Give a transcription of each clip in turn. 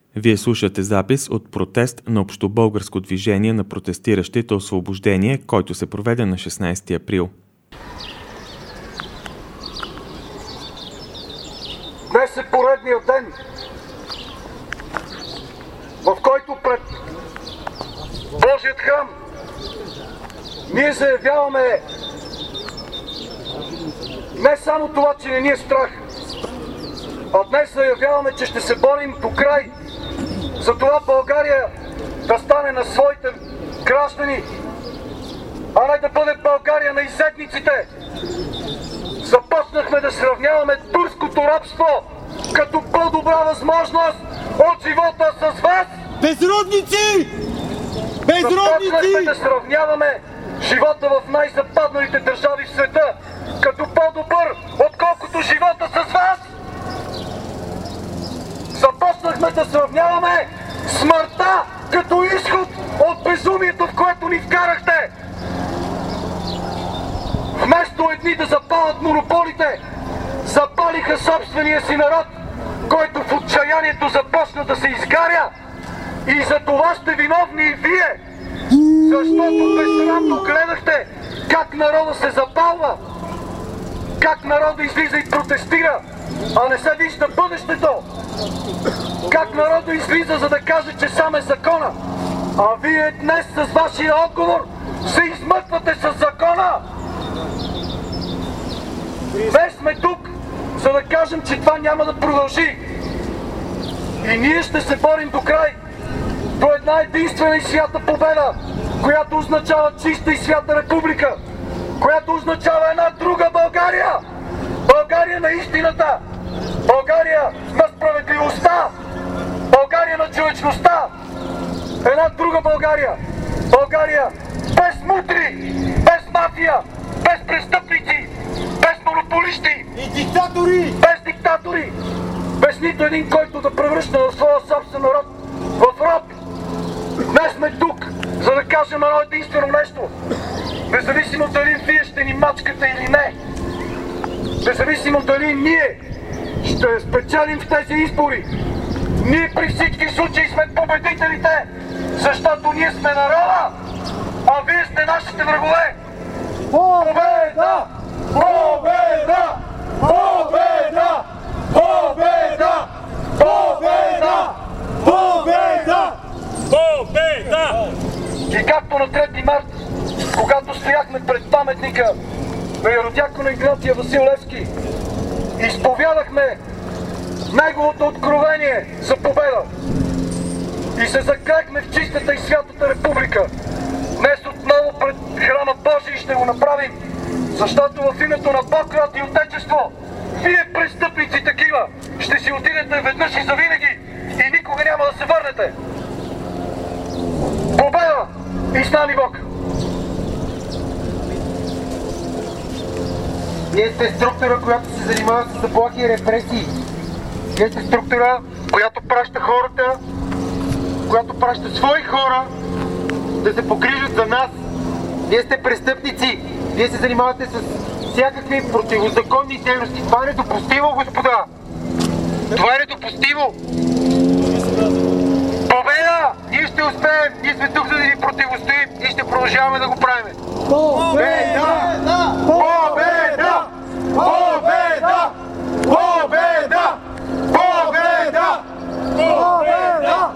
Вие слушате запис от протест на Общобългарско движение на протестиращите освобождение, който се проведе на 16 април. Днес е поредният ден, в който пред Божият храм ние заявяваме не само това, че не ни е страх, а днес заявяваме, че ще се борим до край за това България да стане на своите граждани, а не да бъде България на изседниците. Започнахме да сравняваме турското рабство като по-добра възможност от живота с вас. Безродници! Безродници! Започнахме да сравняваме живота в най-западналите държави в света като по-добър, отколкото живота с вас. Започнахме да сравняваме смъртта като изход от безумието, в което ни вкарахте. Вместо едни да запалят монополите, запалиха собствения си народ, който в отчаянието започна да се изгаря. И за това сте виновни и вие, защото безсрамно гледахте как народа се запалва, как народа излиза и протестира, а не се вижда бъдещето. Как народа излиза, за да каже, че сам е закона, а вие днес с вашия отговор се измъквате с закона. Днес сме тук, за да кажем, че това няма да продължи. И ние ще се борим до край, до една единствена и свята победа, която означава чиста и свята република, която означава една друга България. България на истината, България на справедливостта, България на човечността. Една друга България. България без мутри, без мафия, без престъпници, без монополисти и диктатори! Без диктатори! Без нито един, който да превръща в своя собствен народ в роб. Днес сме тук, за да кажем едно единствено нещо. Независимо дали вие ще ни мачкате или не, независимо дали ние ще спечелим в тези избори, ние при всички случаи сме победителите, защото ние сме народа, а вие сте нашите врагове. Победа! Победа! Победа! Победа! Победа! Победа! Победа! И както на 3 март, когато стояхме пред паметника на яродякона Игнатия Васил Левски, изповядахме неговото откровение за победа и се заклехме в чистата и святата република. Днес отново пред храма Божий ще го направим, защото в името на Бог, род и отечество, вие престъпници такива ще си отидете веднъж и завинаги и никога няма да се върнете. Победа и с нами Бог! Ние сте структура, която се занимава с заплахи и репресии. Ние сте структура, която праща хората, която праща свои хора да се погрижат за нас. Вие сте престъпници. Вие се занимавате с всякакви противозаконни дейности. Това е недопустимо, господа! Това е недопустимо! Победа! Ние ще успеем! Ние сме тук, за да ви противостоим и ще продължаваме да го правим! Победа! Победа! Победа! Победа! Победа! Победа!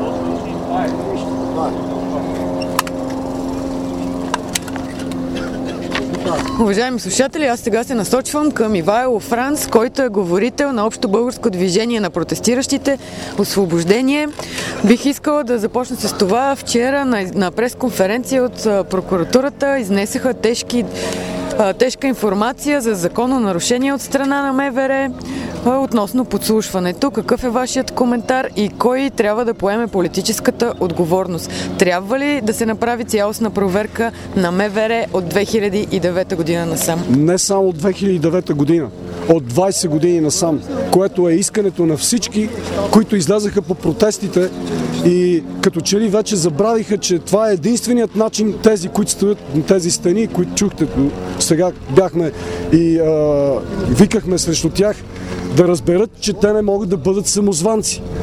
Уважаеми слушатели, аз сега се насочвам към Ивайло Франц, който е говорител на Общобългарско движение на протестиращите освобождение. Бих искала да започна с това. Вчера на пресконференция от прокуратурата изнесаха тежка информация за закононарушение от страна на МВР относно подслушването. Какъв е вашият коментар и кой трябва да поеме политическата отговорност? Трябва ли да се направи цялостна проверка на МВР от 2009 година насам? Не само от 2009 година, от 20 години насам, което е искането на всички, които излязаха по протестите и като че ли вече забравиха, че това е единственият начин тези, които стоят на тези стени, които чухте сега бяхме и викахме срещу тях, да разберат, че те не могат да бъдат самозванци.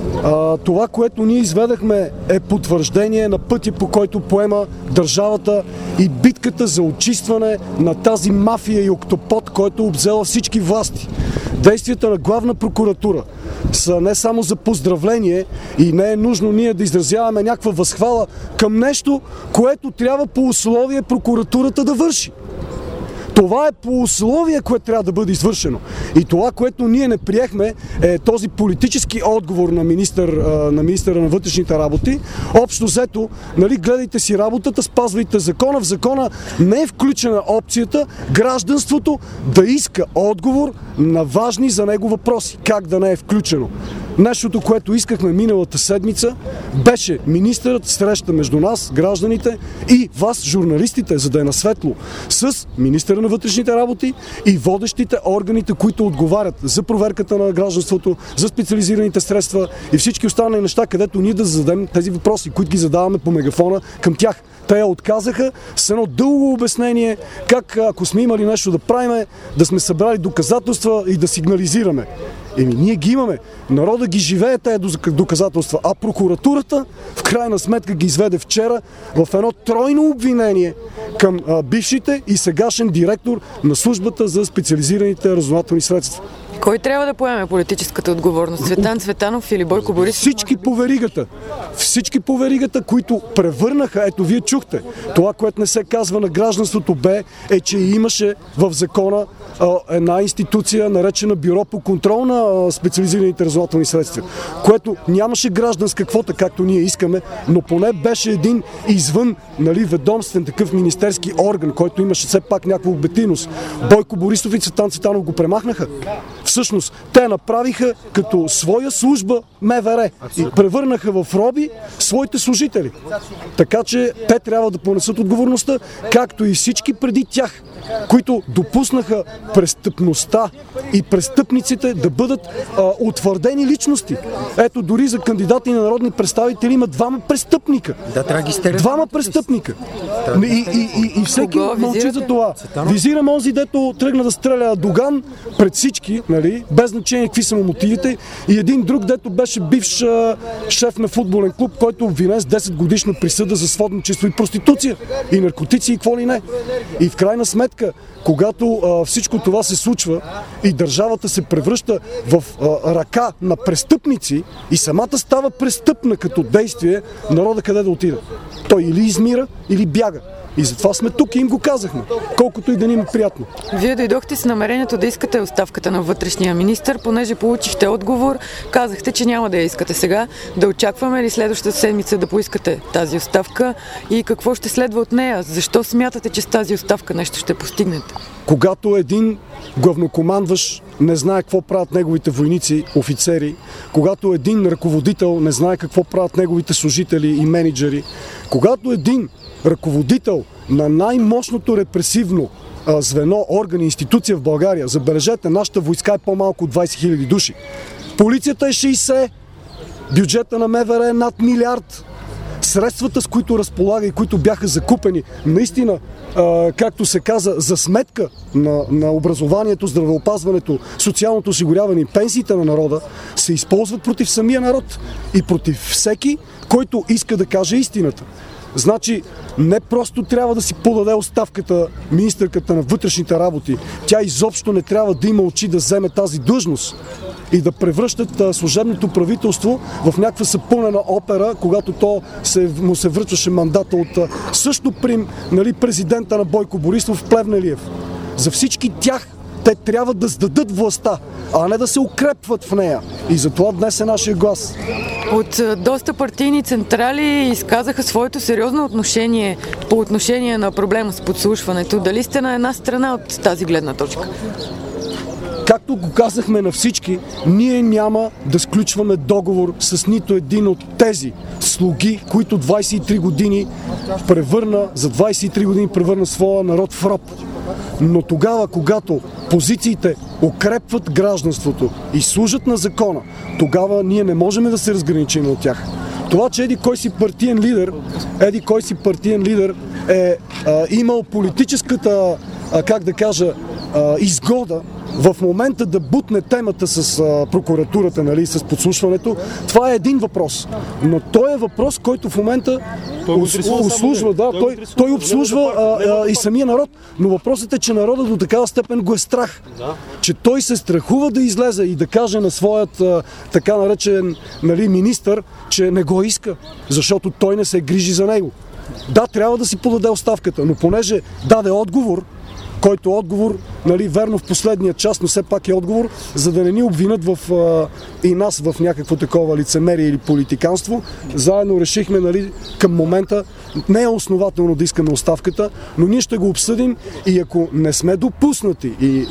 Това, което ние изведахме, е потвърждение на пътя, по който поема държавата и битката за очистване на тази мафия и октопод, който обзела всички власти. Действията на главна прокуратура са не само за поздравление и не е нужно ние да изразяваме някаква възхвала към нещо, което трябва по условие прокуратурата да върши. Това е по условие, което трябва да бъде извършено. И това, което ние не приехме, е този политически отговор на министъра на вътрешните работи. Общо взето, гледайте си работата, спазвайте закона. В закона не е включена опцията гражданството да иска отговор на важни за него въпроси. Как да не е включено? Нещото, което искахме миналата седмица, беше министърът среща между нас, гражданите и вас, журналистите, за да е на светло, с министъра на вътрешните работи и водещите органите, които отговарят за проверката на гражданството, за специализираните средства и всички останали неща, където ние да зададем тези въпроси, които ги задаваме по мегафона към тях. Те я отказаха с едно дълго обяснение, как ако сме имали нещо да правиме, да сме събрали доказателства и да сигнализираме. Ние ги имаме. Народа ги живее тези доказателства, а прокуратурата в крайна сметка ги изведе вчера в едно тройно обвинение към бившите и сегашен директор на службата за специализираните разузнавателни средства. Кой трябва да поеме политическата отговорност? Цветан Цветанов или Бойко Борисов? Всички по веригата, които превърнаха, ето вие чухте, това, което не се казва на гражданството е, че имаше в закона една институция, наречена Бюро по контрол на специализираните разузнавателни средства, което нямаше гражданска квота, както ние искаме, но поне беше един извън ведомствен такъв министерски орган, който имаше все пак някаква обективност. Бойко Борисов и Цветан Цветанов го премахнаха. Всъщност, те направиха като своя служба МВР и превърнаха в роби своите служители. Така че те трябва да понесат отговорността, както и всички преди тях, които допуснаха престъпността и престъпниците да бъдат утвърдени личности. Ето, дори за кандидати на народни представители има двама престъпника. Двама престъпника. И всеки мълчи за това. Визирам онзи, дето тръгна да стреля Доган пред всички, без значение какви са му мотивите, и един друг, дето беше бивш шеф на футболен клуб, който обвинен с 10 годишна присъда за сводничество и проституция, и наркотици, и какво ли не. И в крайна сметка, когато всичко това се случва и държавата се превръща в ръка на престъпници и самата става престъпна като действие, народа къде да отиде? Той или измира, или бяга. И затова сме тук и им го казахме, колкото и да ни е приятно. Вие дойдохте с намерението да искате оставката на вътрешния министър, понеже получихте отговор, казахте, че няма да я искате сега. Да очакваме ли следващата седмица да поискате тази оставка и какво ще следва от нея? Защо смятате, че с тази оставка нещо ще постигнете? Когато един главнокомандващ не знае какво правят неговите войници, офицери, когато един ръководител не знае какво правят неговите служители и менеджери, когато един ръководител на най-мощното репресивно звено, орган и институция в България, забележете, нашата войска е по-малко от 20 000 души. Полицията е 60, бюджета на МВР е над милиард. Средствата, с които разполага и които бяха закупени, наистина, както се каза, за сметка на образованието, здравеопазването, социалното осигуряване и пенсиите на народа, се използват против самия народ и против всеки, който иска да каже истината. Значи, не просто трябва да си подаде оставката министърката на вътрешните работи. Тя изобщо не трябва да има очи да вземе тази длъжност и да превръщат служебното правителство в някаква съпълнена опера, когато му се връчваше мандата от също президента на Бойко Борисов Плевнелиев. За всички тях те трябва да сдадат властта, а не да се укрепват в нея. И затова днес е нашия глас. От доста партийни централи изказаха своето сериозно отношение по отношение на проблема с подслушването. Дали сте на една страна от тази гледна точка? Както го казахме на всички, ние няма да сключваме договор с нито един от тези слуги, които 23 години превърна своя народ в роб. Но тогава, когато позициите укрепват гражданството и служат на закона, тогава ние не можем да се разграничим от тях. Това, че еди кой си партиен лидер е имал политическата, изгода в момента да бутне темата с прокуратурата, нали, с подслушването, това е един въпрос. Но той е въпрос, който в момента обслужва, той обслужва и самия народ. Но въпросът е, че народът до такава степен го е страх. Че той се страхува да излезе и да каже на своят така наречен, нали, министър, че не го иска, защото той не се грижи за него. Да, трябва да си подаде оставката, но понеже даде отговор, който отговор, нали, верно в последния час, но все пак е отговор, за да не ни обвинят и нас в някакво такова лицемерие или политиканство. Заедно решихме, нали, към момента, не е основателно да искаме оставката, но ние ще го обсъдим и ако не сме допуснати и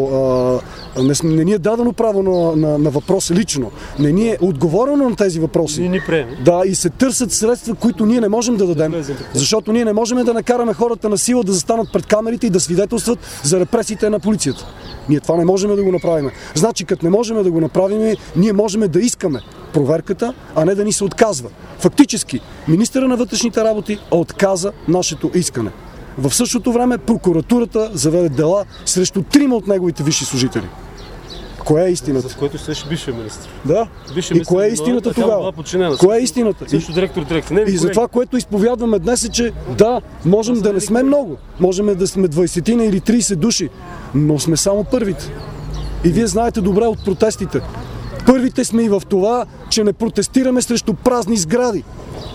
не ни е дадено право на въпрос лично, не ни е отговорено на тези въпроси, да, и се търсят средства, които ние не можем да дадем, защото ние не можем да накараме хората на сила да застанат пред камерите и да свидетелстват за репресиите на полицията. Ние това не можем да го направим. Значи, като не можем да го направим, ние можем да искаме проверката, а не да ни се отказва. Фактически, министъра на вътрешните работи отказа нашето искане. В същото време прокуратурата заведе дела срещу 3 от неговите висши служители. Кое е истината? За което срещу бившия министър. Да. И кое е истината тогава? Кое е истината? Също директор дирекция. И за това, което изповядваме днес е, че да, можем да не сме много. Можем да сме 20 или 30 души, но сме само първите. И вие знаете добре от протестите. Първите сме и в това, че не протестираме срещу празни сгради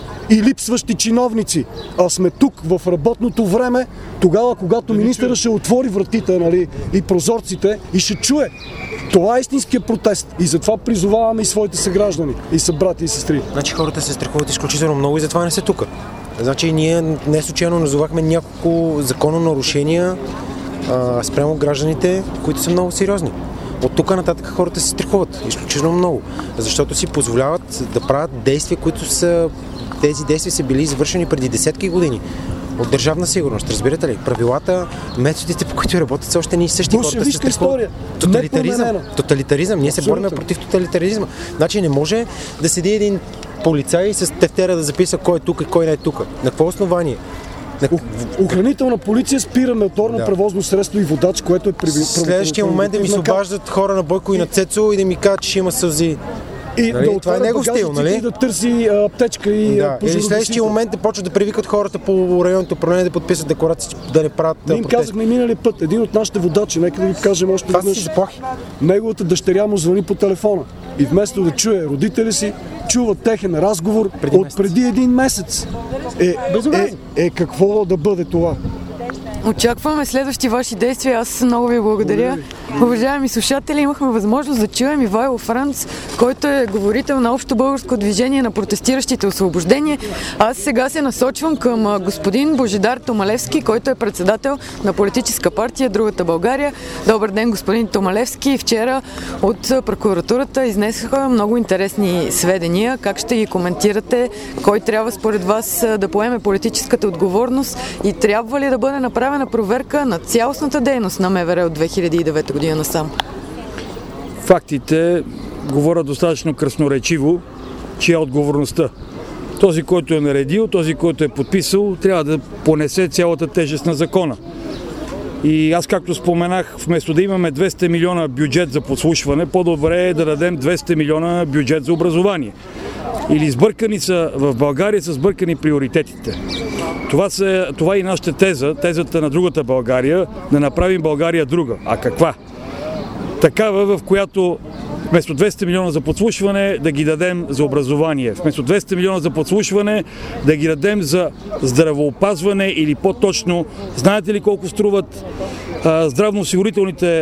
и липсващи чиновници, а сме тук в работното време, тогава, когато министъра ще отвори вратите, нали, и прозорците и ще чуе. Това е истинския протест и затова призоваваме и своите съграждани, и събрати и сестри. Значи хората се страхуват изключително много и затова не са тук. Значи ние не случайно назовахме няколко закононарушения спрямо гражданите, които са много сериозни. От тук нататък хората се страхуват изключително много, защото си позволяват да правят действия, които тези действия са били извършени преди десетки години от Държавна сигурност. Разбирате ли? Правилата, методите, по които работят, са още не и същи. Хората се страхуват. Тоталитаризъм. Ние се борим против тоталитаризма. Значи не може да седи един полицай с тефтера да записа кой е тук и кой не е тук. На какво основание? Охранителна полиция спира моторно превозно средство и водач, което е следващия момент да ми се обаждат хора на Бойко и на Цецо и да ми кажат, че ще има сълзи. И нали? Да отваря багажниците и да търси аптечка и или следващия момент да почват да привикат хората по районното управление да подписват декларации, да не правят протести. Ние им казахме минали път, един от нашите водачи, нека да ви кажем още веднъж. Неговата дъщеря му звъни по телефона и вместо да чуе родители си, чува техен разговор преди един месец. Какво да бъде това? Очакваме следващи ваши действия. Аз много ви благодаря. Уважаеми слушатели, имахме възможност да чуем Ивайло Франц, който е говорител на Общо българско движение на протестиращите освобождение. Аз сега се насочвам към господин Божидар Томалевски, който е председател на политическа партия Другата България. Добър ден, господин Томалевски. Вчера от прокуратурата изнесоха много интересни сведения. Как ще ги коментирате? Кой трябва според вас да поеме политическата отговорност и трябва ли да бъде направена проверка на цялостната дейност на МВР от 2009 година насам? Фактите говорят достатъчно красноречиво, чия е отговорността. Този, който е наредил, този, който е подписал, трябва да понесе цялата тежест на закона. И аз, както споменах, вместо да имаме 200 милиона бюджет за подслушване, по-добре е да дадем 200 милиона бюджет за образование. Или сбъркани са в България, са сбъркани приоритетите. Това е и нашата тезата на Другата България, да направим България друга. А каква? Такава, в която вместо 200 милиона за подслушване да ги дадем за образование. Вместо 200 милиона за подслушване да ги дадем за здравеопазване или по-точно, знаете ли колко струват здравноосигурителните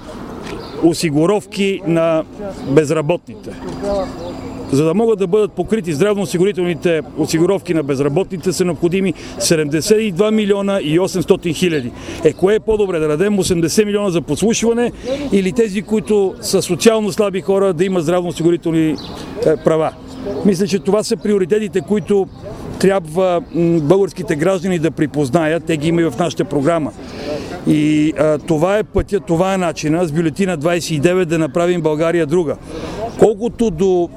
осигуровки на безработните? За да могат да бъдат покрити здравноосигурителните осигуровки на безработните, са необходими 72 милиона и 800 хиляди. Кое е по-добре, да дадем 80 милиона за подслушване или тези, които са социално слаби хора, да имат здравноосигурителни права? Мисля, че това са приоритетите, които трябва българските граждани да припознаят. Те ги има и в нашата програма. И това е пътя, това е начина с бюлетина 29 да направим България друга. Колкото до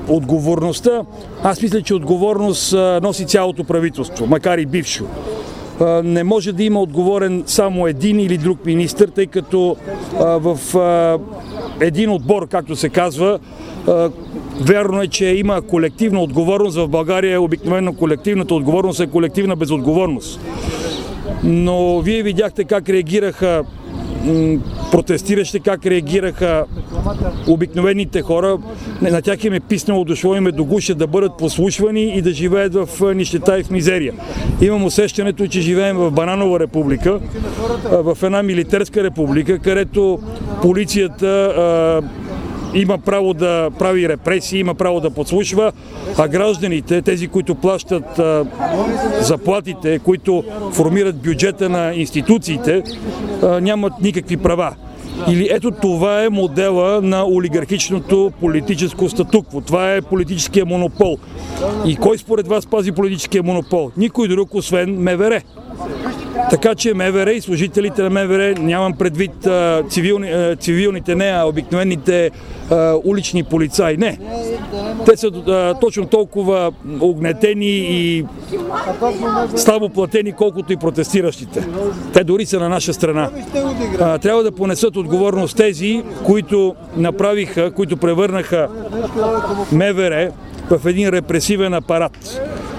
отговорността, аз мисля, че отговорност носи цялото правителство, макар и бившо. Не може да има отговорен само един или друг министър, тъй като в един отбор, както се казва, вярно е, че има колективна отговорност. В България обикновено колективната отговорност е колективна безотговорност. Но вие видяхте как реагираха протестиращи, как реагираха обикновените хора. На тях им е писнало, дошло им е до гуша да бъдат послушвани и да живеят в нищета и в мизерия. Имам усещането, че живеем в бананова република, в една милитарска република, където полицията има право да прави репресии, има право да подслушва, а гражданите, тези, които плащат заплатите, които формират бюджета на институциите, нямат никакви права. Или ето това е модела на олигархичното политическо статукво. Това е политическия монопол. И кой според вас пази политическия монопол? Никой друг, освен МВР. Така че МВР и служителите на МВР, нямам предвид цивилните, не, а обикновените улични полицаи. Не. Те са точно толкова огнетени и слабо платени, колкото и протестиращите. Те дори са на наша страна. Трябва да понесат отговорност тези, които направиха, които превърнаха МВР в един репресивен апарат,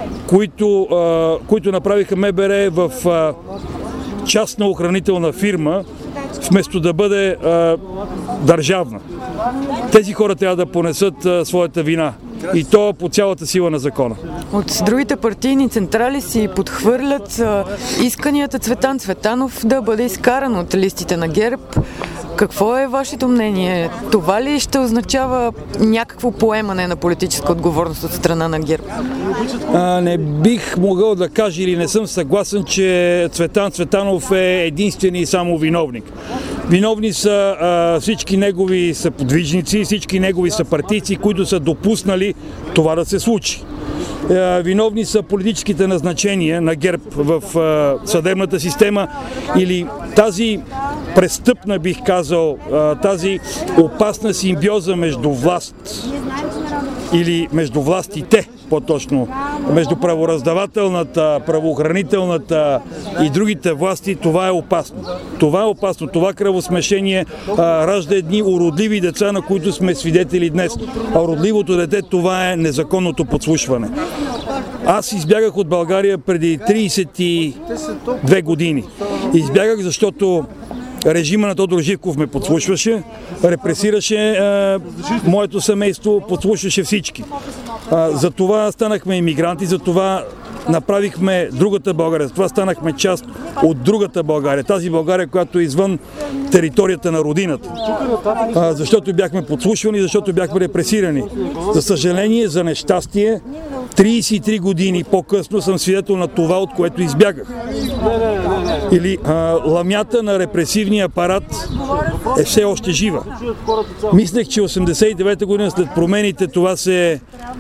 които направиха МВР в частна охранителна фирма, вместо да бъде държавна. Тези хора трябва да понесат своята вина. И то по цялата сила на закона. От другите партийни централи си подхвърлят исканията Цветан Цветанов да бъде изкаран от листите на ГЕРБ. Какво е вашето мнение? Това ли ще означава някакво поемане на политическа отговорност от страна на ГЕРБ? Не бих могъл да кажа или не съм съгласен, че Цветан Цветанов е единствен и само виновник. Виновни са всички негови съподвижници, всички негови съпартийци, които са допуснали това да се случи. Виновни са политическите назначения на ГЕРБ в съдебната система или тази престъпна, бих казал, тази опасна симбиоза между власт или между властите, по-точно, между правораздавателната, правоохранителната и другите власти, това е опасно. Това е опасно. Това кръвосмешение ражда едни уродливи деца, на които сме свидетели днес. А уродливото дете, това е незаконното подслушване. Аз избягах от България преди 32 години. Избягах, защото режима на Тодор Живков ме подслушваше, репресираше моето семейство, подслушваше всички. Затова станахме имигранти, затова направихме другата България, затова станахме част от другата България, тази България, която е извън територията на родината. Защото бяхме подслушвани, защото бяхме репресирани. За съжаление, за нещастие, 33 години по-късно съм свидетел на това, от което избягах. Или ламята на репресивния апарат е все още жива. Мислех, че 89-та година след промените това се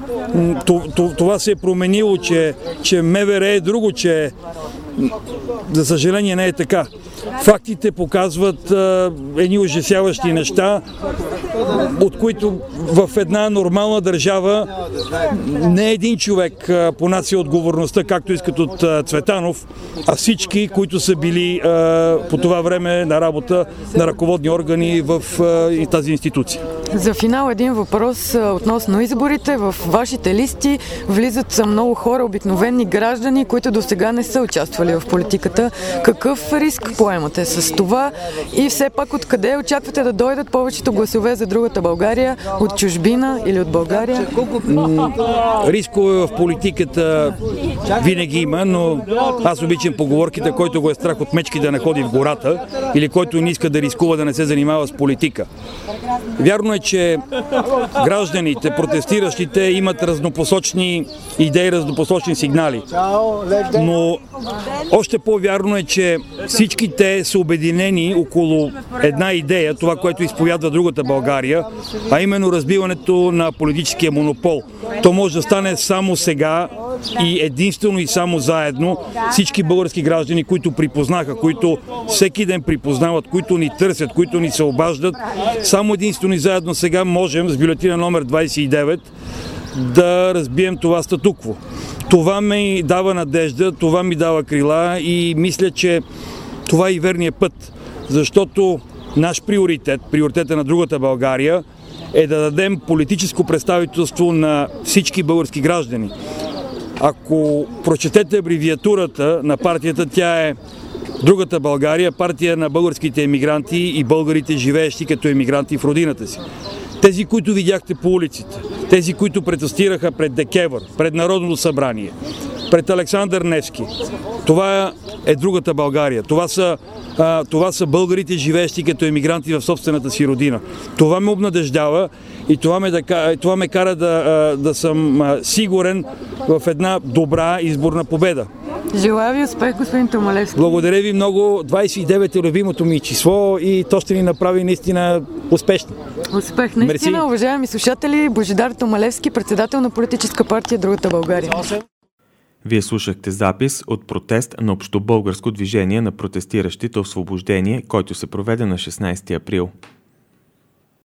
е променило, че МВР е друго, че за съжаление не е така. Фактите показват едни ужасяващи неща, от които в една нормална държава не един човек понася отговорността, както искат от Цветанов, а всички, които са били по това време на работа на ръководни органи в тази институция. За финал един въпрос относно изборите. В вашите листи влизат много хора, обикновени граждани, които до сега не са участвали в политиката. Какъв риск поемате с това и все пак откъде очаквате да дойдат повечето гласове за другата България? От чужбина или от България? Рискове в политиката винаги има, но аз обичам поговорките, който го е страх от мечки да не ходи в гората или който не иска да рискува да не се занимава с политика. Вярно е, че гражданите, протестиращите имат разнопосочни идеи, разнопосочни сигнали. Но още по-вярно е, че всички те са обединени около една идея, това, което изповядва другата България, а именно разбиването на политическия монопол. То може да стане само сега и единствено и само заедно всички български граждани, които припознаха, които всеки ден припознават, които ни търсят, които ни се обаждат, само единствено и заедно сега можем с бюлетина номер 29 да разбием това статукво. Това ми дава надежда, това ми дава крила и мисля, че това е и верният път, защото наш приоритет, приоритета на другата България, е да дадем политическо представителство на всички български граждани. Ако прочетете абревиатурата на партията, тя е Другата България, партия на българските емигранти и българите, живеещи като емигранти в родината си. Тези, които видяхте по улиците, тези, които протестираха пред ДКЕВР, пред Народното събрание, пред Александър Невски. Това е Другата България. Това са българите, живеещи като емигранти в собствената си родина. Това ме обнадеждава и това ме кара да съм сигурен в една добра изборна победа. Желая ви успех, господин Томалевски. Благодаря ви много. 29 е любимото ми число и то ще ни направи наистина успешни. Успех. Наистина, уважаеми слушатели, Божидар Томалевски, председател на политическа партия Другата България. Вие слушахте запис от протест на Общобългарско движение на протестиращите освобождение, който се проведе на 16 април.